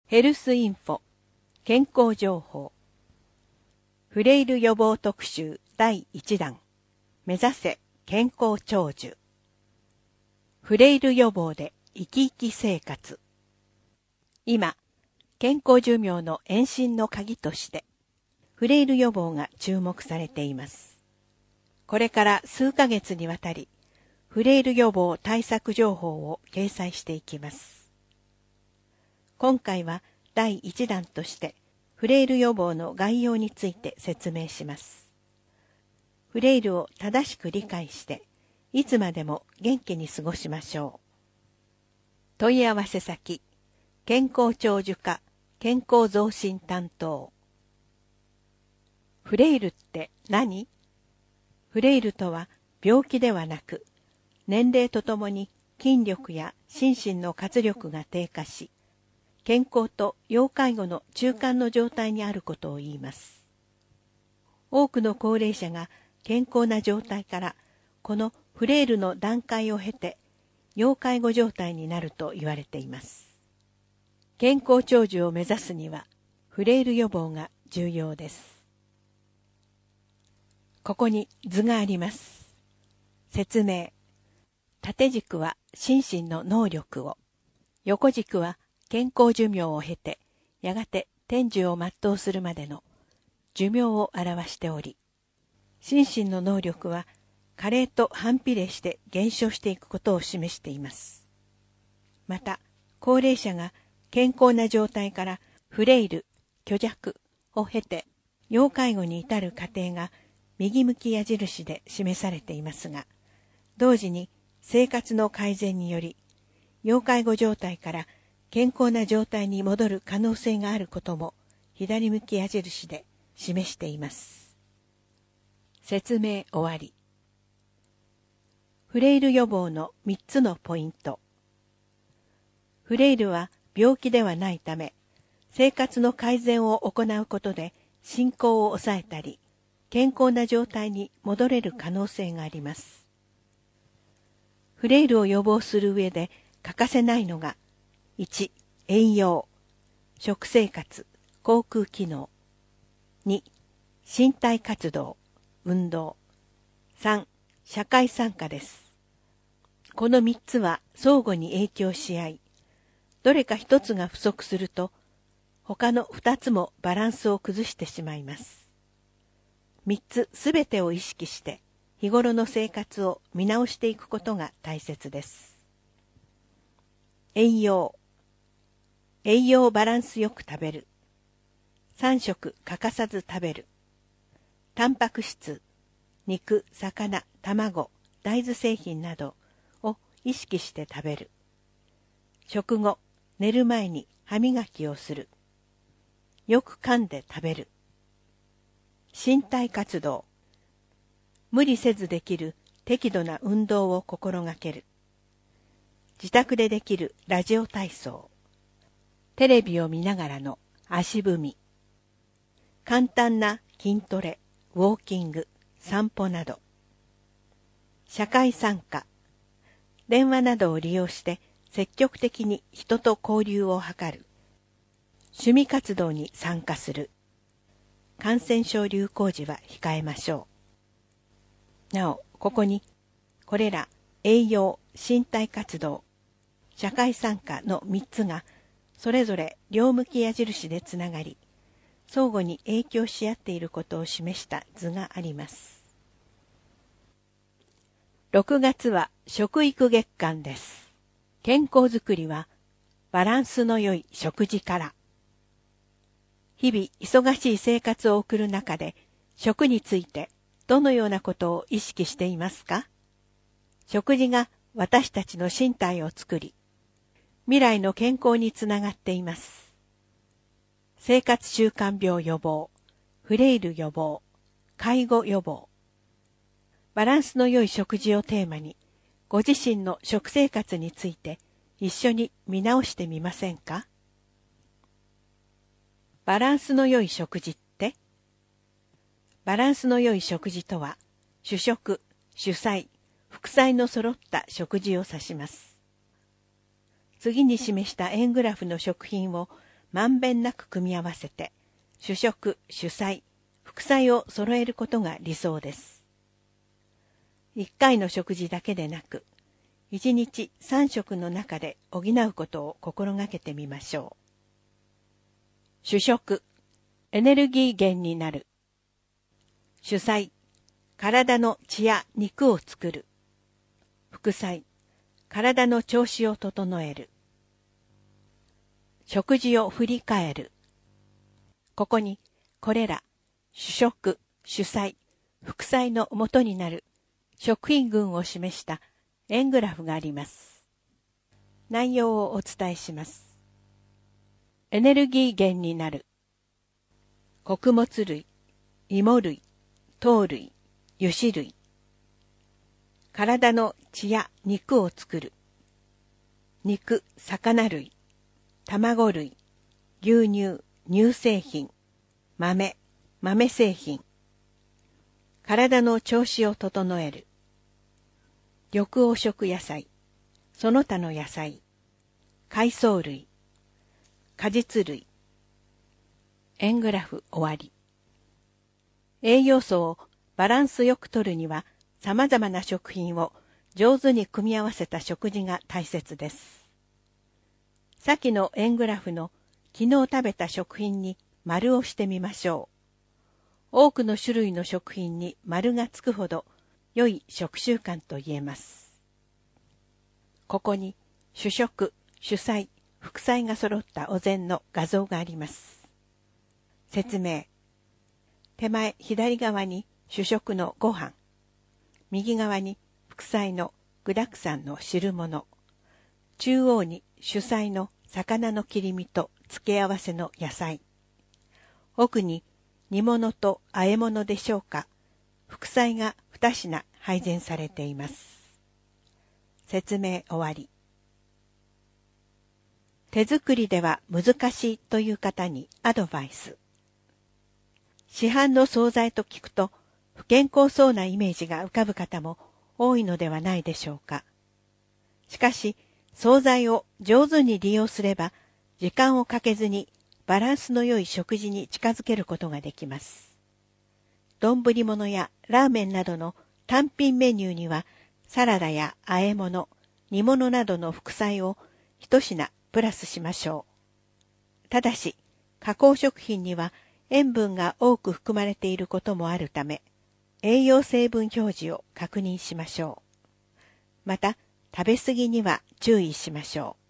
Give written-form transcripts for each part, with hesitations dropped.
ヘルスインフォ健康情報フレイル予防特集第1弾目指せ健康長寿フレイル予防で生き生き生活今、健康寿命の延伸の鍵としてフレイル予防が注目されています。これから数ヶ月にわたりフレイル予防対策情報を掲載していきます。今回は第1弾としてフレイル予防の概要について説明します。フレイルを正しく理解していつまでも元気に過ごしましょう。問い合わせ先健康長寿課健康増進担当。フレイルって何？フレイルとは病気ではなく年齢とともに筋力や心身の活力が低下し健康と要介護の中間の状態にあることを言います。多くの高齢者が健康な状態からこのフレイルの段階を経て要介護状態になると言われています。健康長寿を目指すにはフレイル予防が重要です。ここに図があります。説明。縦軸は心身の能力を、横軸は健康寿命を経て、やがて天寿を全うするまでの寿命を表しており、心身の能力は加齢と反比例して減少していくことを示しています。また、高齢者が健康な状態からフレイル、虚弱を経て、要介護に至る過程が右向き矢印で示されていますが、同時に生活の改善により、要介護状態から健康な状態に戻る可能性があることも左向き矢印で示しています。説明終わり。フレイル予防の3つのポイント。フレイルは病気ではないため、生活の改善を行うことで進行を抑えたり、健康な状態に戻れる可能性があります。フレイルを予防する上で欠かせないのが、1. 栄養、食生活、口腔機能。2. 身体活動、運動。3. 社会参加です。この3つは相互に影響し合い、どれか1つが不足すると、他の2つもバランスを崩してしまいます。3つすべてを意識して、日頃の生活を見直していくことが大切です。栄養。栄養をバランスよく食べる。3食欠かさず食べる。タンパク質、肉、魚、卵、大豆製品などを意識して食べる。食後、寝る前に歯磨きをする。よく噛んで食べる。身体活動。無理せずできる適度な運動を心がける。自宅でできるラジオ体操。テレビを見ながらの足踏み。簡単な筋トレ、ウォーキング、散歩など。社会参加。電話などを利用して積極的に人と交流を図る。趣味活動に参加する。感染症流行時は控えましょう。なお、ここに、これら栄養、身体活動、社会参加の3つが、それぞれ両向き矢印でつながり、相互に影響し合っていることを示した図があります。6月は食育月間です。健康づくりはバランスの良い食事から。日々忙しい生活を送る中で、食についてどのようなことを意識していますか？食事が私たちの身体を作り、未来の健康につながっています。生活習慣病予防、フレイル予防、介護予防。バランスの良い食事をテーマに、ご自身の食生活について一緒に見直してみませんか？バランスの良い食事って？バランスの良い食事とは、主食、主菜、副菜の揃った食事を指します。次に示した円グラフの食品をまんべんなく組み合わせて、主食、主菜、副菜を揃えることが理想です。1回の食事だけでなく、1日3食の中で補うことを心がけてみましょう。主食、エネルギー源になる。主菜、体の血や肉を作る。副菜、体の調子を整える。食事を振り返る。ここに、これら、主食、主菜、副菜の元になる食品群を示した円グラフがあります。内容をお伝えします。エネルギー源になる。穀物類、芋類、糖類、油脂類。体の血や肉を作る。肉、魚類、卵類、牛乳、乳製品、豆、豆製品。体の調子を整える。緑黄色野菜、その他の野菜、海藻類、果実類。円グラフ終わり。栄養素をバランスよく摂るには、様々な食品を上手に組み合わせた食事が大切です。先の円グラフの昨日食べた食品に丸をしてみましょう。多くの種類の食品に丸がつくほど良い食習慣と言えます。ここに主食、主菜、副菜が揃ったお膳の画像があります。説明。手前左側に主食のご飯、右側に副菜の具沢山の汁物、中央に主菜の魚の切り身と付け合わせの野菜、奥に煮物と和え物でしょうか、副菜が2品配膳されています。説明終わり。手作りでは難しいという方にアドバイス。市販の惣菜と聞くと不健康そうなイメージが浮かぶ方も多いのではないでしょうか。しかし、惣菜を上手に利用すれば、時間をかけずにバランスの良い食事に近づけることができます。丼物やラーメンなどの単品メニューには、サラダや和え物、煮物などの副菜を一品プラスしましょう。ただし、加工食品には塩分が多く含まれていることもあるため、栄養成分表示を確認しましょう。また、食べ過ぎには注意しましょ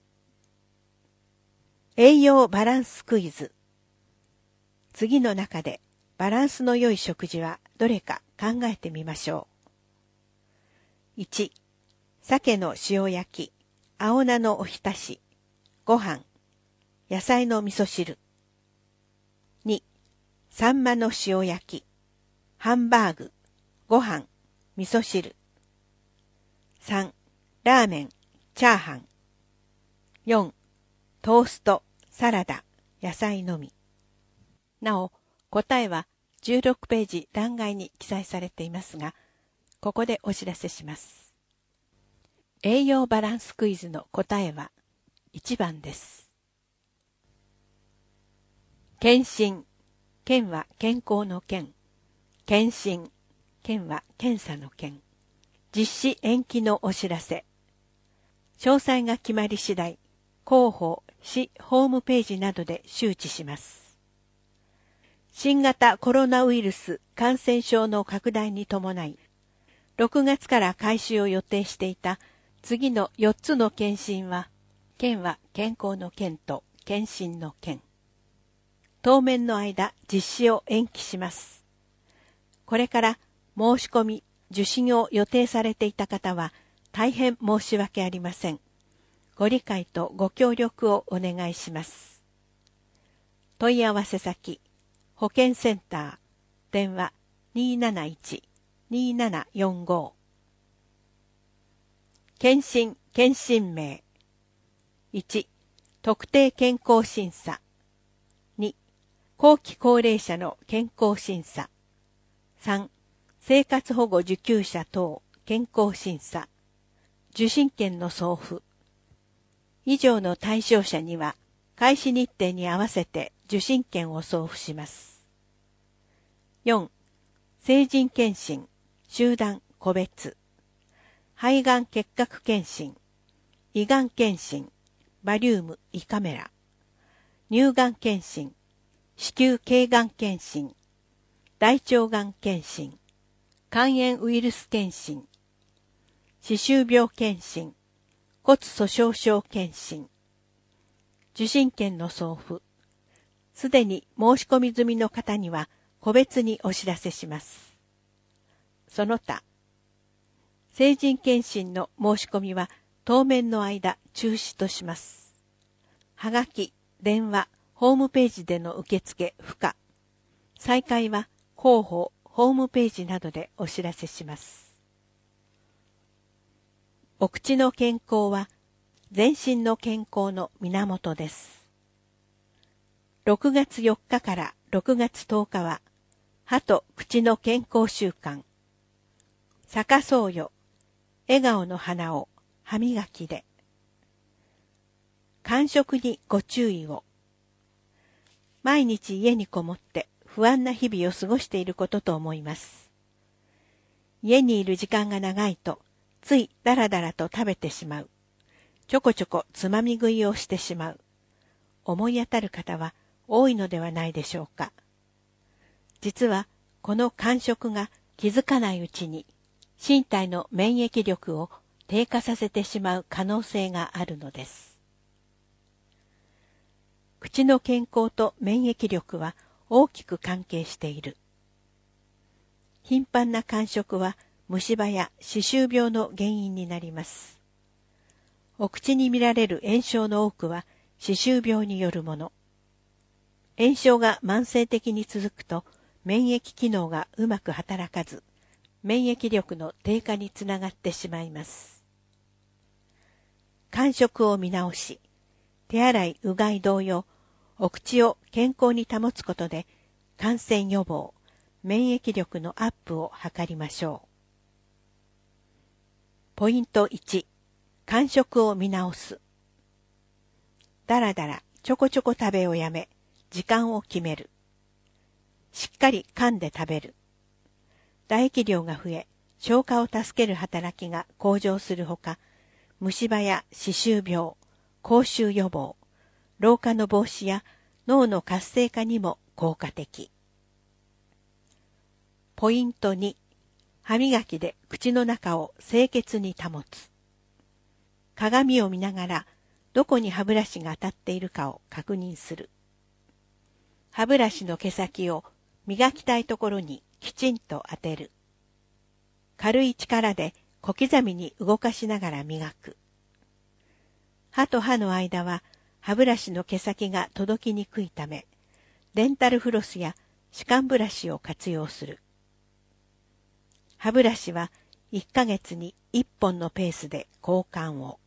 う。栄養バランスクイズ。次の中でバランスの良い食事はどれか考えてみましょう。1、鮭の塩焼き、青菜のおひたし、ご飯、野菜の味噌汁。2、サンマの塩焼き、ハンバーグ、ご飯、味噌汁。3、ラーメン、チャーハン。4、トースト、サラダ、野菜のみ。なお、答えは16ページ欄外に記載されていますが、ここでお知らせします。栄養バランスクイズの答えは1番です。検診、検は健康の検。検診、検は検査の検。実施延期のお知らせ。詳細が決まり次第、広報、市ホームページなどで周知します。新型コロナウイルス感染症の拡大に伴い、6月から開始を予定していた次の4つの検診は、検は健康の検と検診の検。当面の間、実施を延期します。これから申し込み、受診を予定されていた方は、大変申し訳ありません。ご理解とご協力をお願いします。問い合わせ先、保健センター、電話 271-2745。検診、検診名。1、特定健康審査。2、後期高齢者の健康審査。3、生活保護受給者等健康審査。受診券の送付。以上の対象者には開始日程に合わせて受診券を送付します。4. 成人検診、集団、個別。肺がん結核検診、胃がん検診、バリウム、胃カメラ。乳がん検診、子宮頸がん検診、大腸がん検診、肝炎ウイルス検診、歯周病検診、骨粗鬆症検診。受診券の送付。すでに申し込み済みの方には個別にお知らせします。その他、成人検診の申し込みは当面の間中止とします。はがき、電話、ホームページでの受付不可。再開は広報、ホームページなどでお知らせします。お口の健康は全身の健康の源です。6月4日から6月10日は歯と口の健康週間。咲かそうよ、笑顔の花を歯磨きで。間食にご注意を。毎日家にこもって不安な日々を過ごしていることと思います。家にいる時間が長いとついだらだらと食べてしまう。ちょこちょこつまみ食いをしてしまう。思い当たる方は多いのではないでしょうか。実はこの間食が気づかないうちに身体の免疫力を低下させてしまう可能性があるのです。口の健康と免疫力は大きく関係している。頻繁な間食は虫歯や歯周病の原因になります。お口に見られる炎症の多くは歯周病によるもの。炎症が慢性的に続くと免疫機能がうまく働かず、免疫力の低下につながってしまいます。間食を見直し、手洗い、うがい同様、お口を健康に保つことで感染予防、免疫力のアップを図りましょう。ポイント1、間食を見直す。だらだら、ちょこちょこ食べをやめ、時間を決める。しっかり噛んで食べる。唾液量が増え、消化を助ける働きが向上するほか、虫歯や歯周病、口臭予防、老化の防止や脳の活性化にも効果的。ポイント2、歯磨きで口の中を清潔に保つ。鏡を見ながらどこに歯ブラシが当たっているかを確認する。歯ブラシの毛先を磨きたいところにきちんと当てる。軽い力で小刻みに動かしながら磨く。歯と歯の間は歯ブラシの毛先が届きにくいため、デンタルフロスや歯間ブラシを活用する。歯ブラシは1ヶ月に1本のペースで交換を。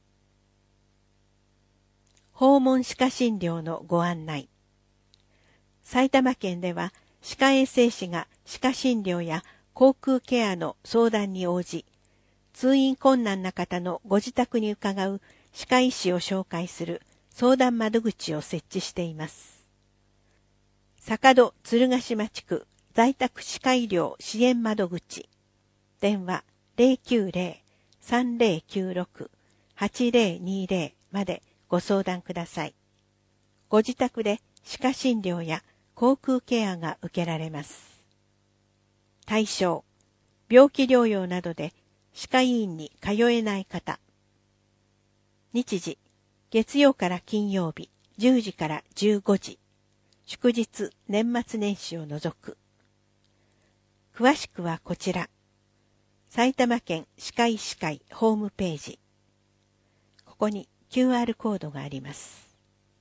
訪問歯科診療のご案内。埼玉県では歯科衛生士が歯科診療や口腔ケアの相談に応じ、通院困難な方のご自宅に伺う歯科医師を紹介する相談窓口を設置しています。坂戸鶴ヶ島地区在宅歯科医療支援窓口。電話 090-3096-8020 までご相談ください。ご自宅で歯科診療や口腔ケアが受けられます。対象、病気療養などで歯科医院に通えない方。日時、月曜から金曜日10時から15時。祝日、年末年始を除く。詳しくはこちら。埼玉県歯科医師会ホームページ。ここに QR コードがあります。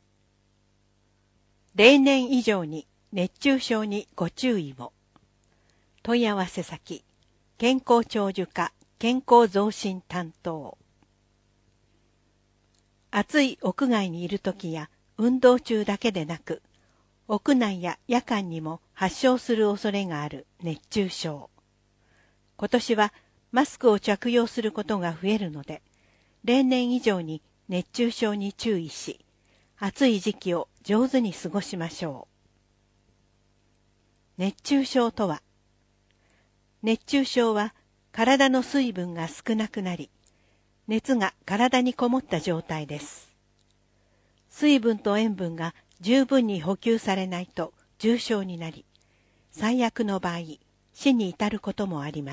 例年以上に熱中症にご注意を。問い合わせ先、健康長寿課健康増進担当。暑い屋外にいるときや運動中だけでなく、屋内や夜間にも発症する恐れがある熱中症。今年はマスクを着用することが増えるので、例年以上に熱中症に注意し、 暑い時期を上手に過ごしましょう。熱中症とは、熱中症は体の水分が少なくなり、熱が体にこもった状態です。水分と塩分が十分に補給されないと重症になり、最悪の場合、死に至ることもあります。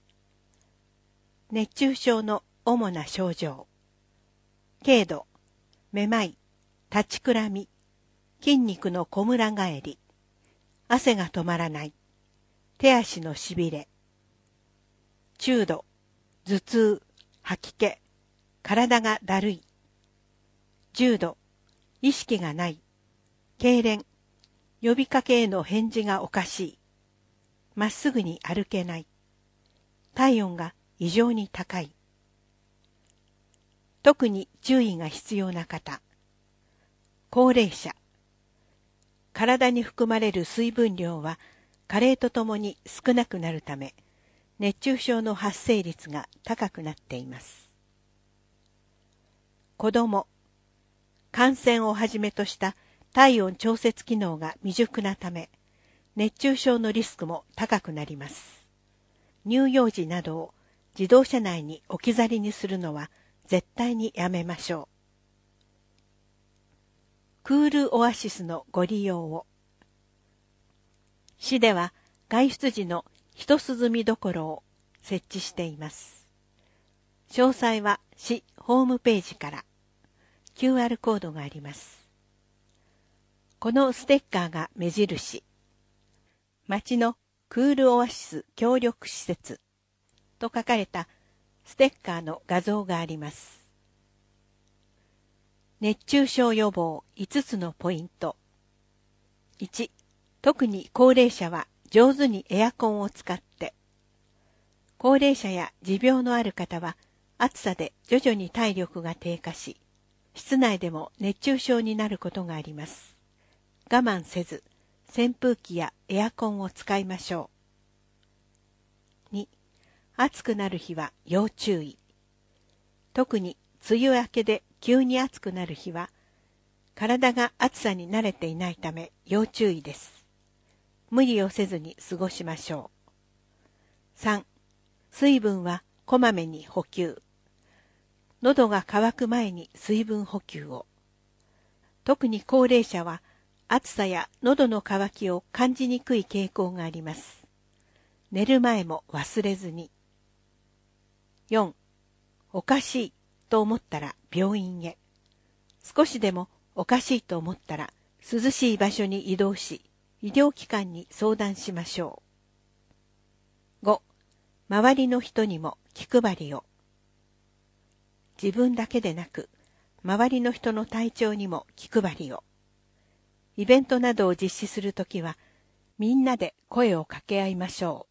熱中症の主な症状。軽度、めまい、立ちくらみ、筋肉のこむら返り、汗が止まらない、手足のしびれ。中度、頭痛、吐き気、体がだるい。重度、意識がない、痙攣、呼びかけへの返事がおかしい、まっすぐに歩けない、体温が異常に高い。特に注意が必要な方。高齢者。体に含まれる水分量は加齢とともに少なくなるため、熱中症の発生率が高くなっています。子供。感染をはじめとした体温調節機能が未熟なため、熱中症のリスクも高くなります。乳幼児などを自動車内に置き去りにするのは絶対にやめましょう。クールオアシスのご利用を。市では外出時の一涼みどころを設置しています。詳細は市ホームページから。QR コードがあります。このステッカーが目印。町のクールオアシス協力施設と書かれたステッカーの画像があります。熱中症予防5つのポイント。1、特に高齢者は上手にエアコンを使って。高齢者や持病のある方は暑さで徐々に体力が低下し、室内でも熱中症になることがあります。我慢せず、扇風機やエアコンを使いましょう。2、暑くなる日は要注意。特に梅雨明けで急に暑くなる日は、体が暑さに慣れていないため要注意です。無理をせずに過ごしましょう。3、水分はこまめに補給。喉が渇く前に水分補給を。特に高齢者は暑さや喉の渇きを感じにくい傾向があります。寝る前も忘れずに。4、おかしいと思ったら病院へ。少しでもおかしいと思ったら涼しい場所に移動し、医療機関に相談しましょう。5、周りの人にも気配りを。自分だけでなく、周りの人の体調にも気配りを。イベントなどを実施するときは、みんなで声を掛け合いましょう。